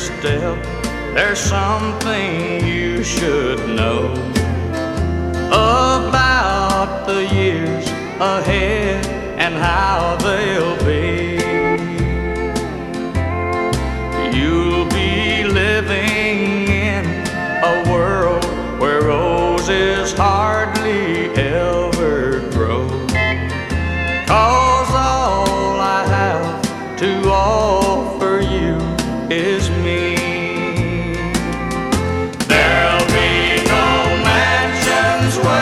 step, there's something you should know about the years ahead and how they'll